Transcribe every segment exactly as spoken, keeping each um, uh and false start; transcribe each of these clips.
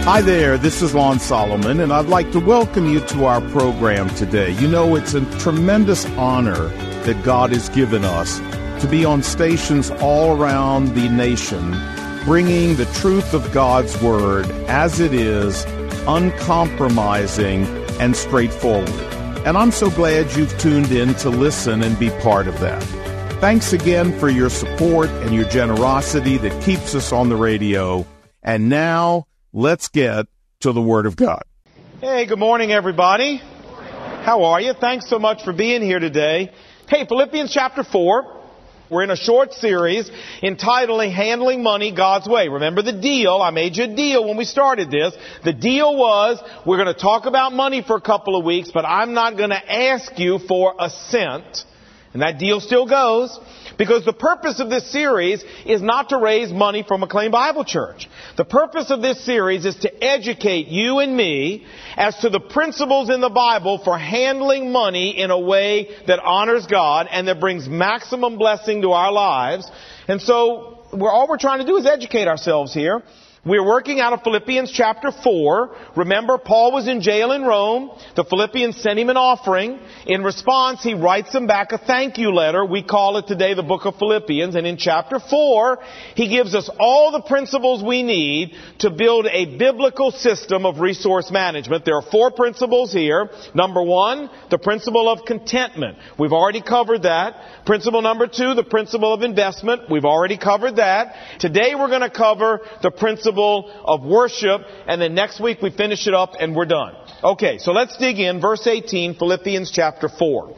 Hi there, this is Lon Solomon, and I'd like to welcome you to our program today. You know, it's a tremendous honor that God has given us to be on stations all around the nation, bringing the truth of God's Word as it is, uncompromising and straightforward. And I'm so glad you've tuned in to listen and be part of that. Thanks again for your support and your generosity that keeps us on the radio. And now, let's get to the Word of God. Hey, good morning, everybody. How are you? Thanks so much for being here today. Hey, Philippians chapter four. We're in a short series entitled Handling Money God's Way. Remember the deal. I made you a deal when we started this. The deal was we're going to talk about money for a couple of weeks, but I'm not going to ask you for a cent. And that deal still goes. Because the purpose of this series is not to raise money for McLean Bible Church. The purpose of this series is to educate you and me as to the principles in the Bible for handling money in a way that honors God and that brings maximum blessing to our lives. And so we're, all we're trying to do is educate ourselves here. We're working out of Philippians chapter four. Remember, Paul was in jail in Rome. The Philippians sent him an offering. In response, he writes them back a thank you letter. We call it today the book of Philippians. And in chapter four, he gives us all the principles we need to build a biblical system of resource management. There are four principles here. Number one, the principle of contentment. We've already covered that. Principle number two, the principle of investment. We've already covered that. Today we're going to cover the principle of worship, and then next week we finish it up and we're done. Okay, so let's dig in. Verse eighteen, Philippians chapter four.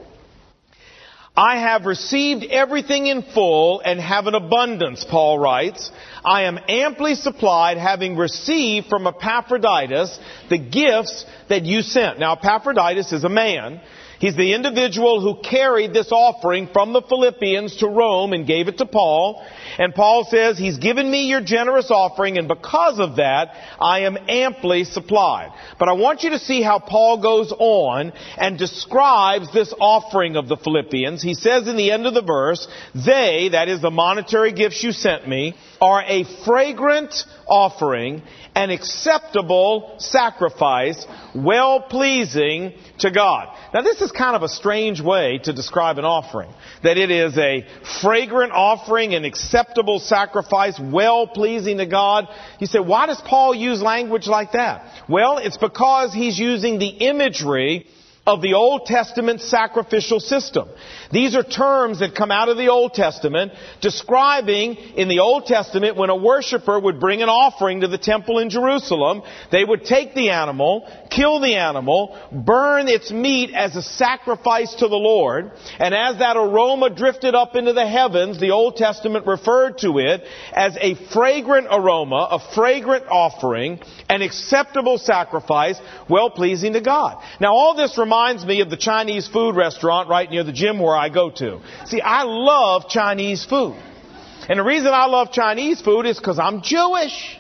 I have received everything in full and have an abundance, Paul writes. I am amply supplied, having received from Epaphroditus the gifts that you sent. Now, Epaphroditus is a man. He's the individual who carried this offering from the Philippians to Rome and gave it to Paul. And Paul says, he's given me your generous offering, and because of that, I am amply supplied. But I want you to see how Paul goes on and describes this offering of the Philippians. He says in the end of the verse, they, that is the monetary gifts you sent me, are a fragrant offering, an acceptable sacrifice, well-pleasing to God. Now, this is kind of a strange way to describe an offering. That it is a fragrant offering, an acceptable sacrifice, well-pleasing to God. You say, why does Paul use language like that? Well, it's because he's using the imagery of the Old Testament sacrificial system. These are terms that come out of the Old Testament describing in the Old Testament when a worshiper would bring an offering to the temple in Jerusalem, they would take the animal, kill the animal, burn its meat as a sacrifice to the Lord, and as that aroma drifted up into the heavens, the Old Testament referred to it as a fragrant aroma, a fragrant offering, an acceptable sacrifice, well-pleasing to God. Now, all this reminds me of the Chinese food restaurant right near the gym where I go to. See, I love Chinese food. And the reason I love Chinese food is because I'm Jewish.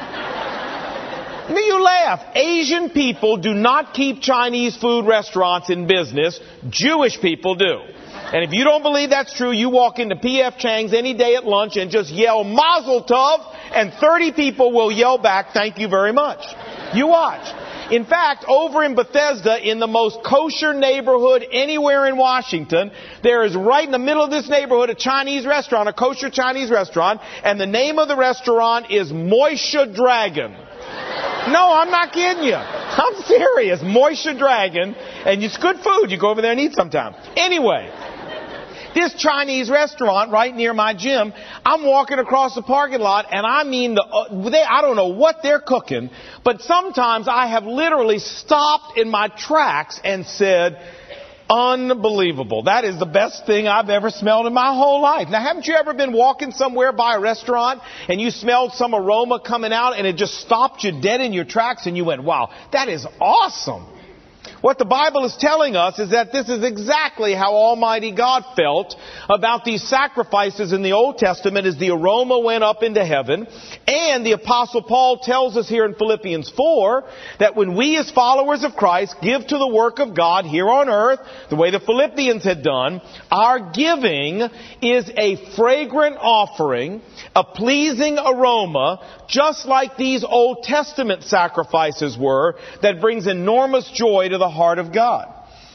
Now you laugh. Asian people do not keep Chinese food restaurants in business. Jewish people do. And if you don't believe that's true, you walk into P F Chang's any day at lunch and just yell Mazel Tov, and thirty people will yell back, thank you very much. You watch. In fact, over in Bethesda, in the most kosher neighborhood anywhere in Washington, there is right in the middle of this neighborhood a Chinese restaurant, a kosher Chinese restaurant, and the name of the restaurant is Moishe Dragon. No, I'm not kidding you. I'm serious. Moishe Dragon, and it's good food. You go over there and eat sometime. Anyway, this Chinese restaurant right near my gym, I'm walking across the parking lot, and I mean, the, uh, they, I don't know what they're cooking, but sometimes I have literally stopped in my tracks and said, unbelievable. That is the best thing I've ever smelled in my whole life. Now, haven't you ever been walking somewhere by a restaurant and you smelled some aroma coming out and it just stopped you dead in your tracks and you went, wow, that is awesome. What the Bible is telling us is that this is exactly how Almighty God felt about these sacrifices in the Old Testament as the aroma went up into heaven. And the Apostle Paul tells us here in Philippians four that when we as followers of Christ give to the work of God here on earth, the way the Philippians had done, our giving is a fragrant offering, a pleasing aroma, just like these Old Testament sacrifices were, that brings enormous joy to the heart of God.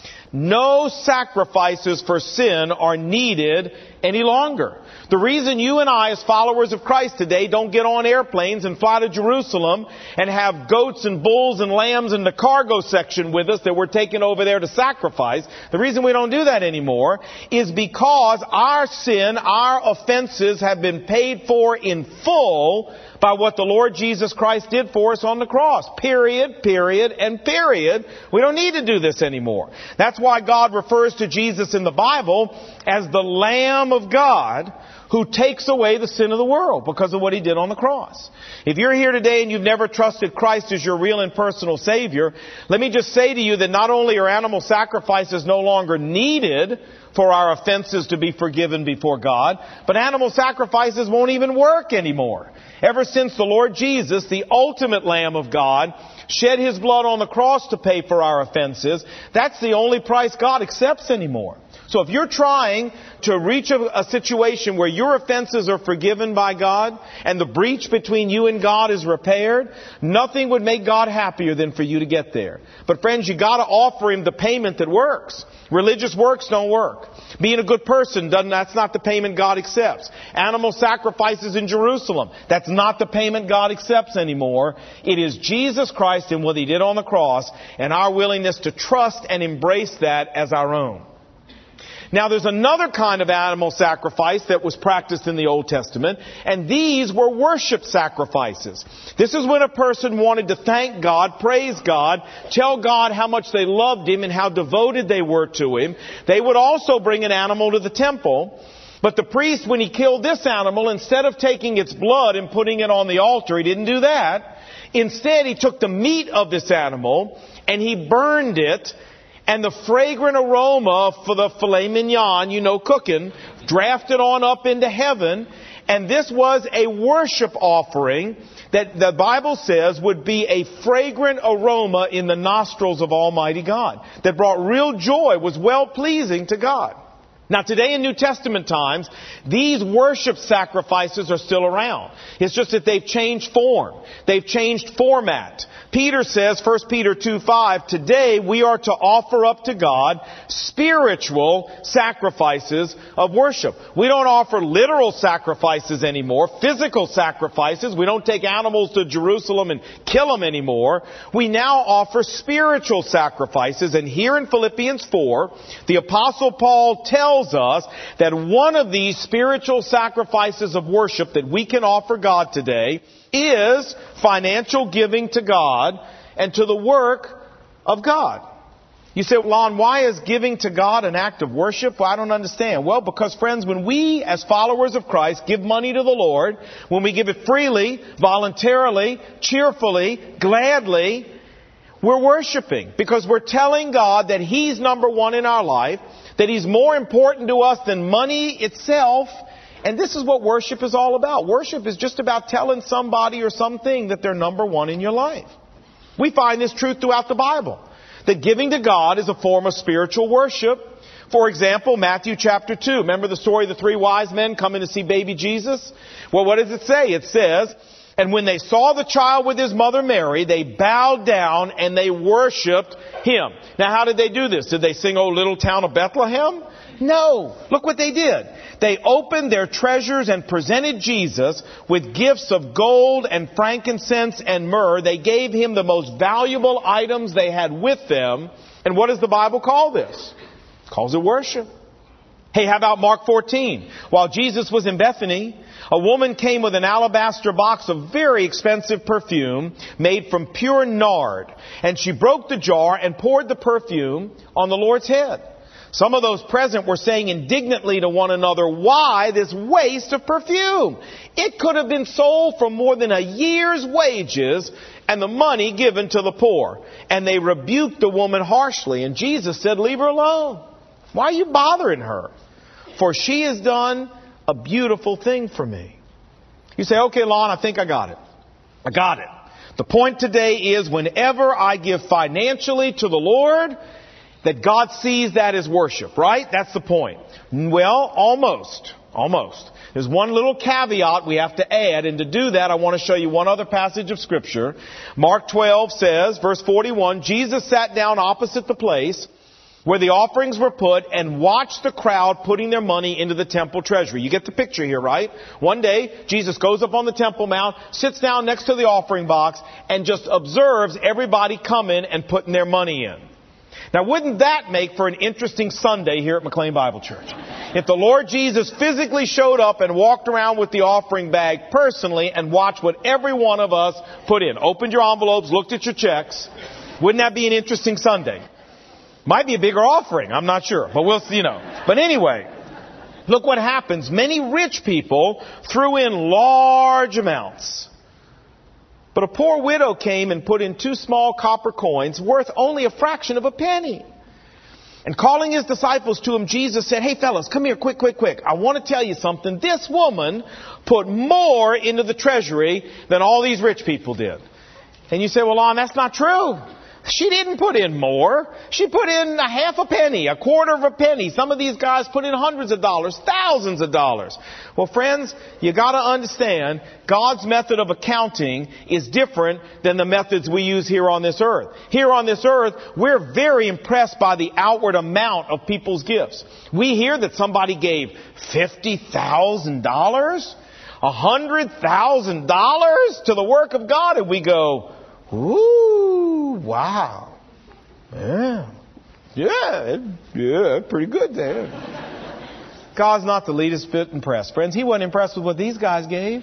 No sacrifices for sin are needed any longer. The reason you and I as followers of Christ today don't get on airplanes and fly to Jerusalem and have goats and bulls and lambs in the cargo section with us that we're taking over there to sacrifice, the reason we don't do that anymore is because our sin, our offenses have been paid for in full by what the Lord Jesus Christ did for us on the cross. Period, period, and period. We don't need to do this anymore. That's why God refers to Jesus in the Bible as the Lamb of God who takes away the sin of the world because of what He did on the cross. If you're here today and you've never trusted Christ as your real and personal Savior, let me just say to you that not only are animal sacrifices no longer needed for our offenses to be forgiven before God, but animal sacrifices won't even work anymore. Ever since the Lord Jesus, the ultimate Lamb of God, shed His blood on the cross to pay for our offenses, that's the only price God accepts anymore. So if you're trying to reach a, a situation where your offenses are forgiven by God and the breach between you and God is repaired, nothing would make God happier than for you to get there. But friends, you got to offer Him the payment that works. Religious works don't work. Being a good person, doesn't, that's not the payment God accepts. Animal sacrifices in Jerusalem, that's not the payment God accepts anymore. It is Jesus Christ and what He did on the cross and our willingness to trust and embrace that as our own. Now there's another kind of animal sacrifice that was practiced in the Old Testament, and these were worship sacrifices. This is when a person wanted to thank God, praise God, tell God how much they loved Him and how devoted they were to Him. They would also bring an animal to the temple, but the priest, when he killed this animal, instead of taking its blood and putting it on the altar, he didn't do that. Instead, he took the meat of this animal and he burned it. And the fragrant aroma for the filet mignon, you know, cooking, drafted on up into heaven. And this was a worship offering that the Bible says would be a fragrant aroma in the nostrils of Almighty God. That brought real joy, was well-pleasing to God. Now today in New Testament times, these worship sacrifices are still around. It's just that they've changed form. They've changed format. Peter says, First Peter two five, today we are to offer up to God spiritual sacrifices of worship. We don't offer literal sacrifices anymore, physical sacrifices. We don't take animals to Jerusalem and kill them anymore. We now offer spiritual sacrifices. And here in Philippians four, the Apostle Paul tells us that one of these spiritual sacrifices of worship that we can offer God today is financial giving to God and to the work of God. You say, Lon, why is giving to God an act of worship? Well, I don't understand. Well, because friends, when we as followers of Christ give money to the Lord, when we give it freely, voluntarily, cheerfully, gladly, we're worshiping because we're telling God that He's number one in our life, that He's more important to us than money itself. And this is what worship is all about. Worship is just about telling somebody or something that they're number one in your life. We find this truth throughout the Bible, that giving to God is a form of spiritual worship. For example, Matthew chapter two. Remember the story of the three wise men coming to see baby Jesus? Well, what does it say? It says, and when they saw the child with his mother Mary, they bowed down and they worshipped Him. Now, how did they do this? Did they sing, "O Little Town of Bethlehem"? No. Look what they did. They opened their treasures and presented Jesus with gifts of gold and frankincense and myrrh. They gave Him the most valuable items they had with them. And what does the Bible call this? It calls it worship. Hey, how about Mark fourteen? While Jesus was in Bethany, a woman came with an alabaster box of very expensive perfume made from pure nard. And she broke the jar and poured the perfume on the Lord's head. Some of those present were saying indignantly to one another, why this waste of perfume? It could have been sold for more than a year's wages and the money given to the poor. And they rebuked the woman harshly. And Jesus said, leave her alone. Why are you bothering her? For she has done a beautiful thing for me. You say, okay, Lon, I think I got it. I got it. The point today is whenever I give financially to the Lord, that God sees that as worship, right? That's the point. Well, almost. Almost. There's one little caveat we have to add, and to do that, I want to show you one other passage of Scripture. Mark twelve says, verse forty-one, Jesus sat down opposite the place where the offerings were put and watched the crowd putting their money into the temple treasury. You get the picture here, right? One day, Jesus goes up on the Temple Mount, sits down next to the offering box, and just observes everybody coming and putting their money in. Now, wouldn't that make for an interesting Sunday here at McLean Bible Church? If the Lord Jesus physically showed up and walked around with the offering bag personally and watched what every one of us put in. Opened your envelopes, looked at your checks. Wouldn't that be an interesting Sunday? Might be a bigger offering, I'm not sure. But we'll see, you know. But anyway, look what happens. Many rich people threw in large amounts. But a poor widow came and put in two small copper coins worth only a fraction of a penny. And calling his disciples to him, Jesus said, hey fellas, come here, quick, quick, quick. I want to tell you something. This woman put more into the treasury than all these rich people did. And you say, well, Lon, that's not true. She didn't put in more. She put in a half a penny, a quarter of a penny. Some of these guys put in hundreds of dollars, thousands of dollars. Well, friends, you got to understand God's method of accounting is different than the methods we use here on this earth. Here on this earth, we're very impressed by the outward amount of people's gifts. We hear that somebody gave fifty thousand dollars, one hundred thousand dollars to the work of God, and we go, ooh, wow. Yeah. Yeah, yeah, pretty good there. God's not the least bit impressed. Friends, He wasn't impressed with what these guys gave.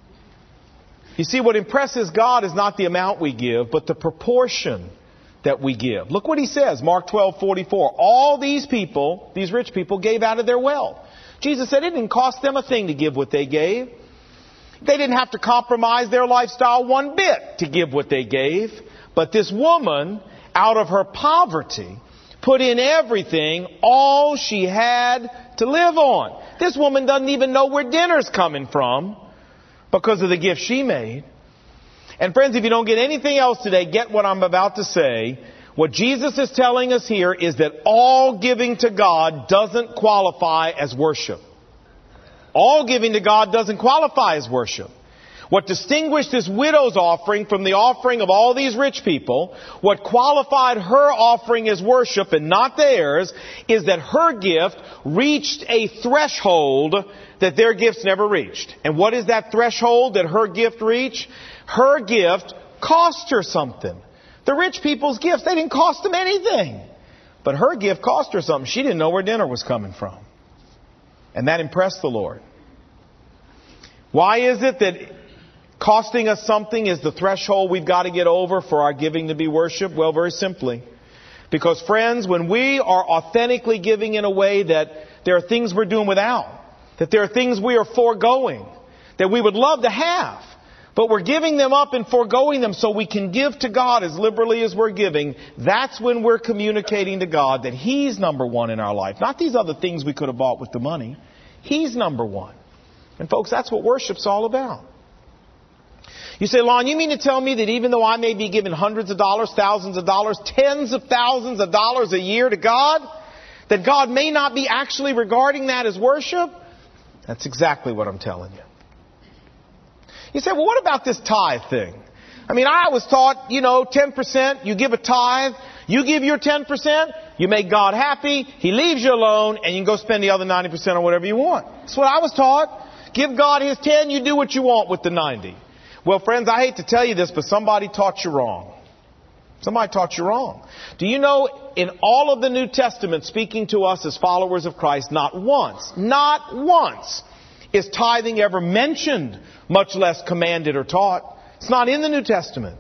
You see, what impresses God is not the amount we give, but the proportion that we give. Look what He says, Mark twelve forty-four. All these people, these rich people, gave out of their wealth. Jesus said it didn't cost them a thing to give what they gave. They didn't have to compromise their lifestyle one bit to give what they gave. But this woman, out of her poverty, put in everything, all she had to live on. This woman doesn't even know where dinner's coming from because of the gift she made. And friends, if you don't get anything else today, get what I'm about to say. What Jesus is telling us here is that all giving to God doesn't qualify as worship. All giving to God doesn't qualify as worship. What distinguished this widow's offering from the offering of all these rich people, what qualified her offering as worship and not theirs, is that her gift reached a threshold that their gifts never reached. And what is that threshold that her gift reached? Her gift cost her something. The rich people's gifts, they didn't cost them anything. But her gift cost her something. She didn't know where dinner was coming from. And that impressed the Lord. Why is it that costing us something is the threshold we've got to get over for our giving to be worship? Well, very simply. Because, friends, when we are authentically giving in a way that there are things we're doing without, that there are things we are foregoing, that we would love to have, but we're giving them up and foregoing them so we can give to God as liberally as we're giving, that's when we're communicating to God that He's number one in our life. Not these other things we could have bought with the money. He's number one. And folks, that's what worship's all about. You say, Lon, you mean to tell me that even though I may be giving hundreds of dollars, thousands of dollars, tens of thousands of dollars a year to God, that God may not be actually regarding that as worship? That's exactly what I'm telling you. You say, well, what about this tithe thing? I mean, I was taught, you know, ten percent, you give a tithe, you give your ten percent, you make God happy, He leaves you alone, and you can go spend the other ninety percent on whatever you want. That's what I was taught. Give God His ten, you do what you want with the ninety. Well, friends, I hate to tell you this, but somebody taught you wrong. Somebody taught you wrong. Do you know, in all of the New Testament speaking to us as followers of Christ, not once, not once is tithing ever mentioned, much less commanded or taught. It's not in the New Testament.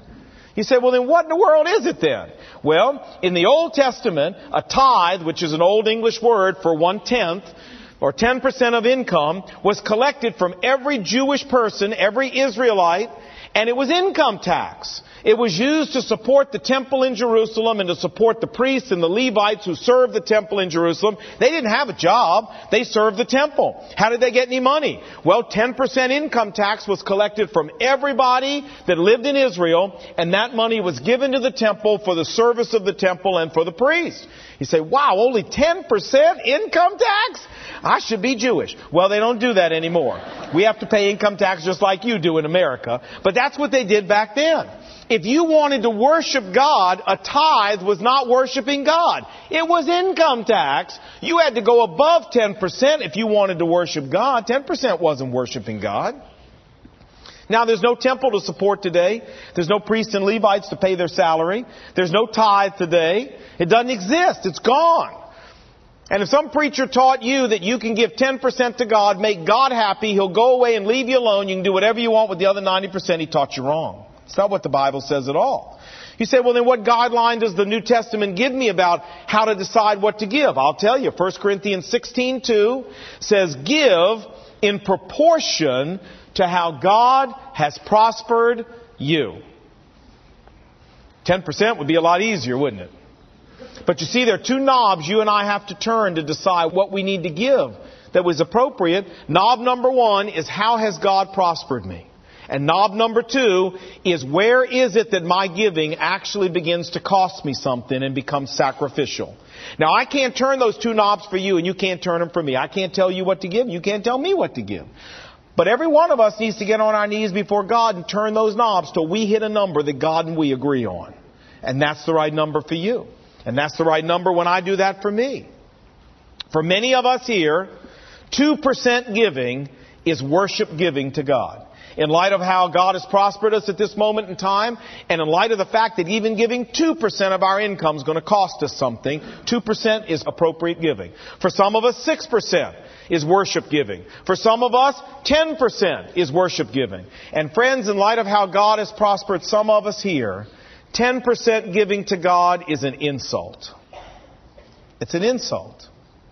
You say, well, then what in the world is it then? Well, in the Old Testament, a tithe, which is an Old English word for one-tenth, or ten percent of income, was collected from every Jewish person, every Israelite, and it was income tax. It was used to support the temple in Jerusalem and to support the priests and the Levites who served the temple in Jerusalem. They didn't have a job. They served the temple. How did they get any money? Well, ten percent income tax was collected from everybody that lived in Israel, and that money was given to the temple for the service of the temple and for the priests. You say, wow, only ten percent income tax? I should be Jewish. Well, they don't do that anymore. We have to pay income tax just like you do in America. But that's what they did back then. If you wanted to worship God, a tithe was not worshiping God. It was income tax. You had to go above ten percent if you wanted to worship God. ten percent wasn't worshiping God. Now, there's no temple to support today. There's no priests and Levites to pay their salary. There's no tithe today. It doesn't exist. It's gone. And if some preacher taught you that you can give ten percent to God, make God happy, He'll go away and leave you alone, you can do whatever you want with the other ninety percent, he taught you wrong. It's not what the Bible says at all. You say, well, then what guideline does the New Testament give me about how to decide what to give? I'll tell you. First Corinthians sixteen two says, give in proportion to how God has prospered you. ten percent would be a lot easier, wouldn't it? But you see, there are two knobs you and I have to turn to decide what we need to give that was appropriate. Knob number one is, how has God prospered me? And knob number two is, where is it that my giving actually begins to cost me something and becomes sacrificial? Now, I can't turn those two knobs for you, and you can't turn them for me. I can't tell you what to give. You can't tell me what to give. But every one of us needs to get on our knees before God and turn those knobs till we hit a number that God and we agree on. And that's the right number for you. And that's the right number when I do that for me. For many of us here, two percent giving is worship giving to God. In light of how God has prospered us at this moment in time, and in light of the fact that even giving two percent of our income is going to cost us something, two percent is appropriate giving. For some of us, six percent is worship giving. For some of us, ten percent is worship giving. And friends, in light of how God has prospered some of us here, ten percent giving to God is an insult. It's an insult.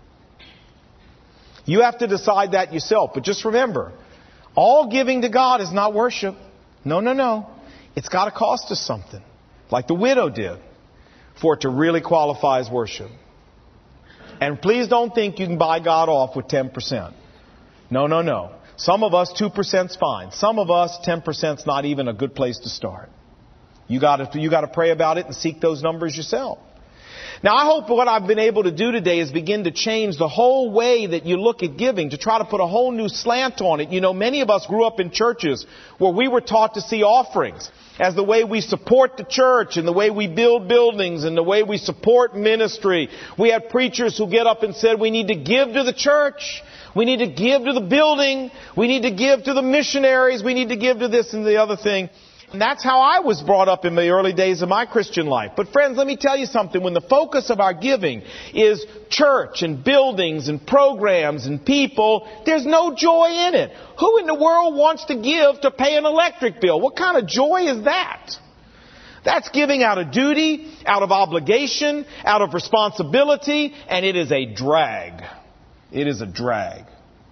You have to decide that yourself. But just remember, all giving to God is not worship. No, no, no. It's got to cost us something, like the widow did, for it to really qualify as worship. And please don't think you can buy God off with ten percent. No, no, no. Some of us, two percent's fine. Some of us, ten percent's not even a good place to start. You got to, you got to pray about it and seek those numbers yourself. Now, I hope what I've been able to do today is begin to change the whole way that you look at giving, to try to put a whole new slant on it. You know, many of us grew up in churches where we were taught to see offerings as the way we support the church and the way we build buildings and the way we support ministry. We had preachers who get up and said, we need to give to the church. We need to give to the building. We need to give to the missionaries. We need to give to this and the other thing. And that's how I was brought up in the early days of my Christian life. But friends, let me tell you something. When the focus of our giving is church and buildings and programs and people, there's no joy in it. Who in the world wants to give to pay an electric bill? What kind of joy is that? That's giving out of duty, out of obligation, out of responsibility, and it is a drag. It is a drag.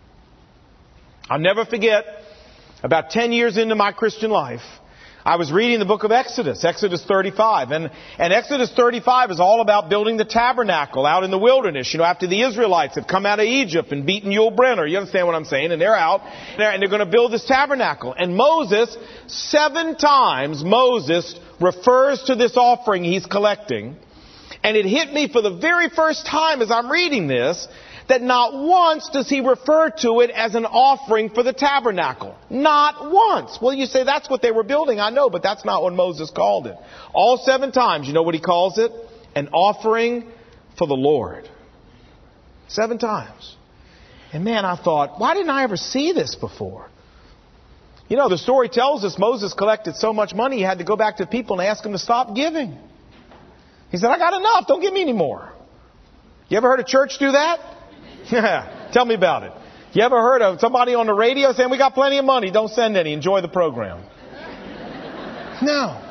I'll never forget, about ten years into my Christian life, I was reading the book of Exodus, Exodus thirty-five. And, and Exodus thirty-five is all about building the tabernacle out in the wilderness. You know, after the Israelites had come out of Egypt and beaten Yul Brynner. You understand what I'm saying? And they're out, and they're, and they're going to build this tabernacle. And Moses, seven times Moses refers to this offering he's collecting. And it hit me for the very first time as I'm reading this, that not once does he refer to it as an offering for the tabernacle. Not once. Well, you say that's what they were building. I know, but that's not what Moses called it. All seven times, you know what he calls it? An offering for the Lord. Seven times. And man, I thought, why didn't I ever see this before? You know, the story tells us Moses collected so much money, he had to go back to the people and ask them to stop giving. He said, I got enough. Don't give me any more. You ever heard a church do that? Yeah, tell me about it. You ever heard of somebody on the radio saying, we got plenty of money, don't send any, enjoy the program? No.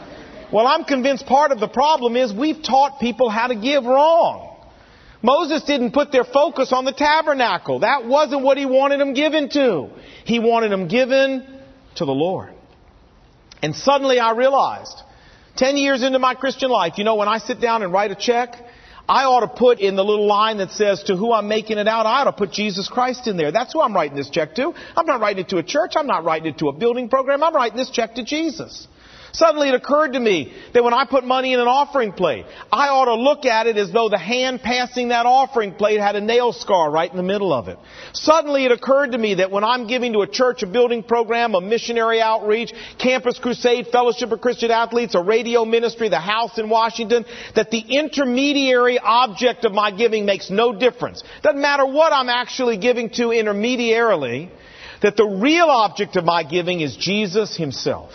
Well, I'm convinced part of the problem is we've taught people how to give wrong. Moses didn't put their focus on the tabernacle. That wasn't what he wanted them given to. He wanted them given to the Lord. And suddenly I realized, ten years into my Christian life, you know, when I sit down and write a check, I ought to put in the little line that says to who I'm making it out, I ought to put Jesus Christ in there. That's who I'm writing this check to. I'm not writing it to a church. I'm not writing it to a building program. I'm writing this check to Jesus. Suddenly it occurred to me that when I put money in an offering plate, I ought to look at it as though the hand passing that offering plate had a nail scar right in the middle of it. Suddenly it occurred to me that when I'm giving to a church, a building program, a missionary outreach, Campus Crusade, Fellowship of Christian Athletes, a radio ministry, the house in Washington, that the intermediary object of my giving makes no difference. Doesn't matter what I'm actually giving to intermediarily, that the real object of my giving is Jesus Himself.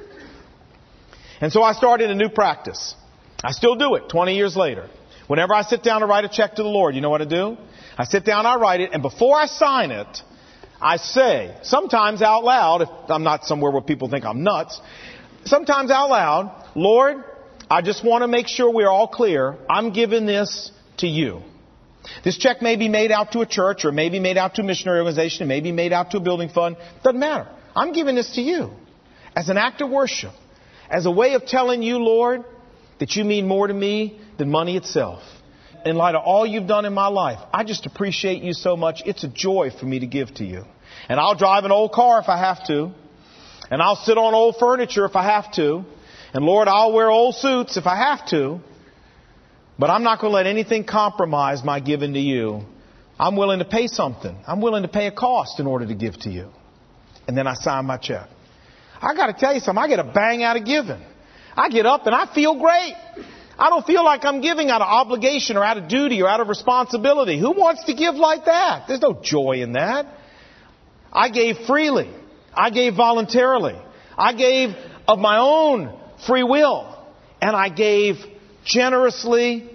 And so I started a new practice. I still do it twenty years later. Whenever I sit down to write a check to the Lord, you know what I do? I sit down, I write it, and before I sign it, I say, sometimes out loud, if I'm not somewhere where people think I'm nuts, sometimes out loud, Lord, I just want to make sure we're all clear. I'm giving this to you. This check may be made out to a church, or may be made out to a missionary organization, it may be made out to a building fund. Doesn't matter. I'm giving this to you as an act of worship. As a way of telling you, Lord, that you mean more to me than money itself. In light of all you've done in my life, I just appreciate you so much. It's a joy for me to give to you. And I'll drive an old car if I have to. And I'll sit on old furniture if I have to. And Lord, I'll wear old suits if I have to. But I'm not going to let anything compromise my giving to you. I'm willing to pay something. I'm willing to pay a cost in order to give to you. And then I sign my check. I got to tell you something. I get a bang out of giving. I get up and I feel great. I don't feel like I'm giving out of obligation or out of duty or out of responsibility. Who wants to give like that? There's no joy in that. I gave freely. I gave voluntarily. I gave of my own free will. And I gave generously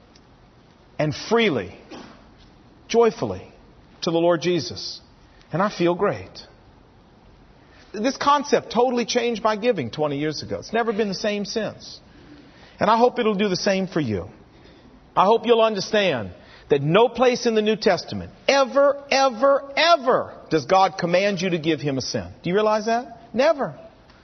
and freely, joyfully to the Lord Jesus. And I feel great. This concept totally changed my giving twenty years ago. It's never been the same since. And I hope it'll do the same for you. I hope you'll understand that no place in the New Testament ever, ever, ever does God command you to give Him a cent. Do you realize that? Never.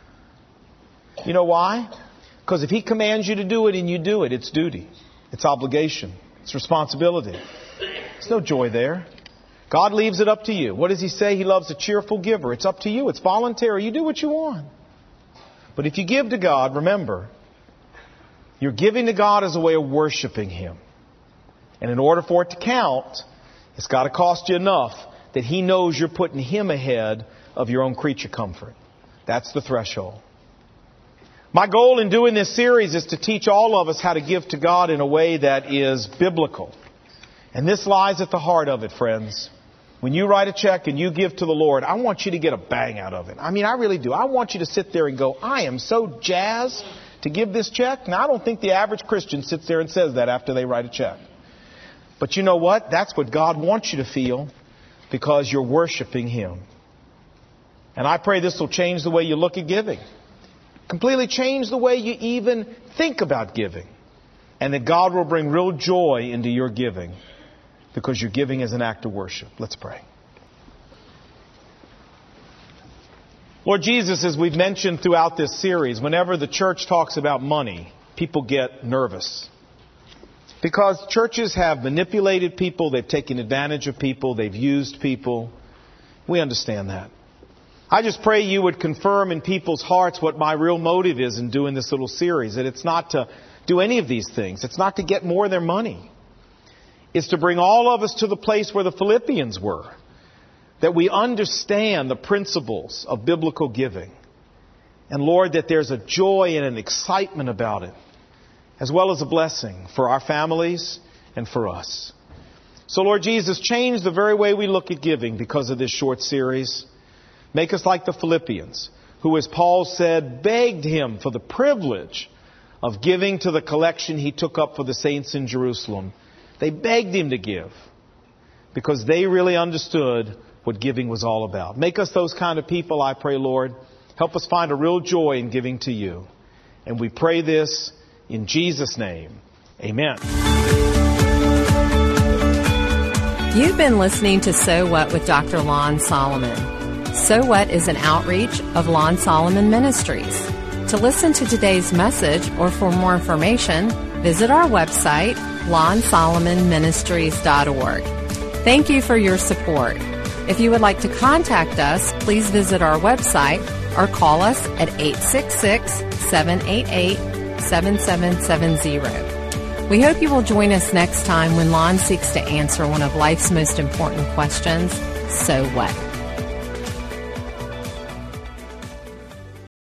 You know why? Because if He commands you to do it and you do it, it's duty. It's obligation. It's responsibility. There's no joy there. God leaves it up to you. What does He say? He loves a cheerful giver. It's up to you. It's voluntary. You do what you want. But if you give to God, remember, you're giving to God as a way of worshiping Him. And in order for it to count, it's got to cost you enough that He knows you're putting Him ahead of your own creature comfort. That's the threshold. My goal in doing this series is to teach all of us how to give to God in a way that is biblical. And this lies at the heart of it, friends. When you write a check and you give to the Lord, I want you to get a bang out of it. I mean, I really do. I want you to sit there and go, I am so jazzed to give this check. Now, I don't think the average Christian sits there and says that after they write a check. But you know what? That's what God wants you to feel because you're worshiping Him. And I pray this will change the way you look at giving. Completely change the way you even think about giving. And that God will bring real joy into your giving because your giving is an act of worship. Let's pray. Lord Jesus, as we've mentioned throughout this series, whenever the church talks about money, people get nervous. Because churches have manipulated people, they've taken advantage of people, they've used people. We understand that. I just pray you would confirm in people's hearts what my real motive is in doing this little series. That it's not to do any of these things. It's not to get more of their money. It's to bring all of us to the place where the Philippians were. That we understand the principles of biblical giving. And Lord, that there's a joy and an excitement about it. As well as a blessing for our families and for us. So Lord Jesus, change the very way we look at giving because of this short series. Make us like the Philippians, who, as Paul said, begged him for the privilege of giving to the collection he took up for the saints in Jerusalem. They begged him to give because they really understood what giving was all about. Make us those kind of people, I pray, Lord. Help us find a real joy in giving to you. And we pray this in Jesus' name. Amen. You've been listening to So What with Doctor Lon Solomon. So What is an outreach of Lon Solomon Ministries. To listen to today's message or for more information, visit our website, lon solomon ministries dot org. Thank you for your support. If you would like to contact us, please visit our website or call us at eight six six, seven eight eight, seven seven seven zero. We hope you will join us next time when Lon seeks to answer one of life's most important questions, so what?